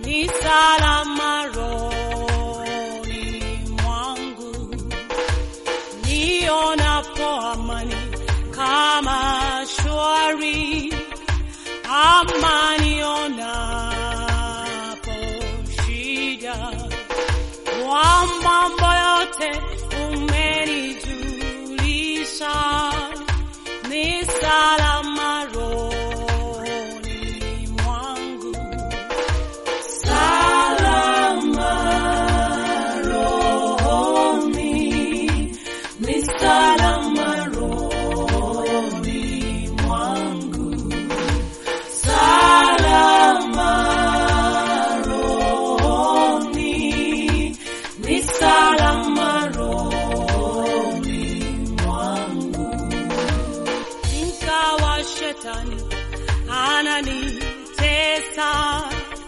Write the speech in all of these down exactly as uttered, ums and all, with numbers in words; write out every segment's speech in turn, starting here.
ni salama rohoni mwangu, nionapo amani kama shwari, ama nionapo shida, kwa mambo yote umenijulisha, ni salama rohoni mwangu, salama rohoni, ni salama rohoni mwangu, salama rohoni, ni salama rohoni mwangu. Ingawa shetani ananitesa,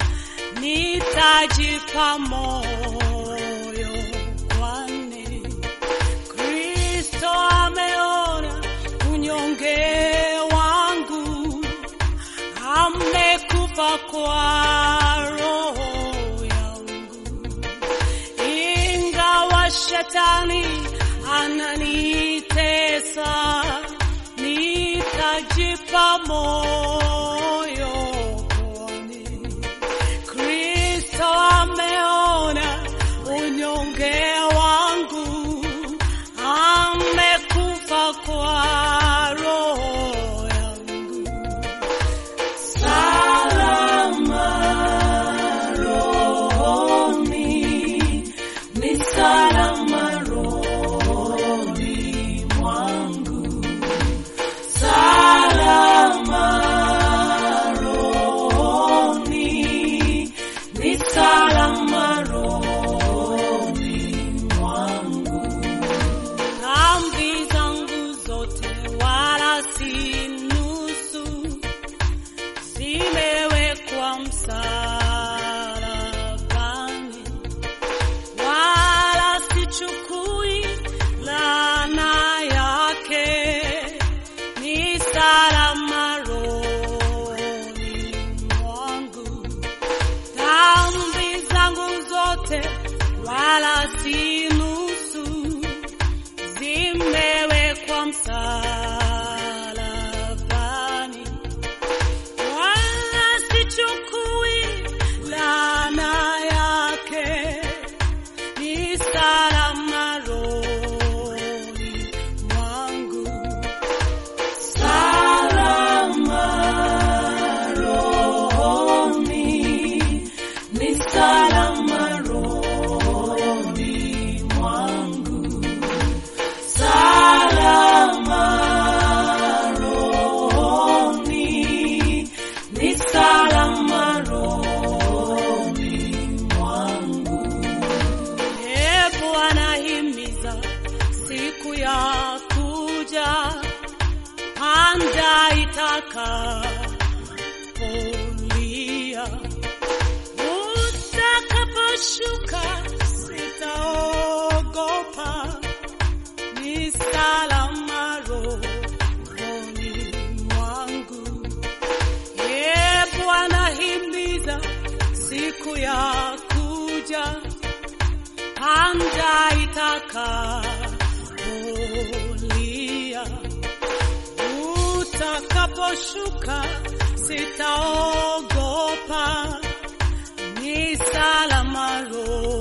nitajipa moyo, kwani Kristo ameona unyonge wangu, amekufa kwa roho yangu. Ingawa shetani ananitesa, nitajipa moyo, kwani Kristo ameona unyonge wangu, amekufa kwa roho yangu. Salama rohoni, ni salama rohoni mwangu, salama rohoni, ni salama rohoni mwangu. Dhambi zangu zote wala si nusu, zimewekwa msalabani, wala sichukui laana yake, ni salama rohoni mwangu. Dhambi zangu zote wala si nusu, zimewekwa msalabani, wala sichukui laana yake, ni salama rohoni mwangu, salama rohoni, ni salama rohoni mwangu, salama rohoni, ni salama rohoni mwangu. Ee Bwana, himiza siku ya kuja, panda itakapolia, utakaposhuka sitaogopa, ni salama rohoni mwangu. Ee Bwana, himiza siku ya kuja, panda itakapolia, utakaposhuka sitaogopa, ni salama rohoni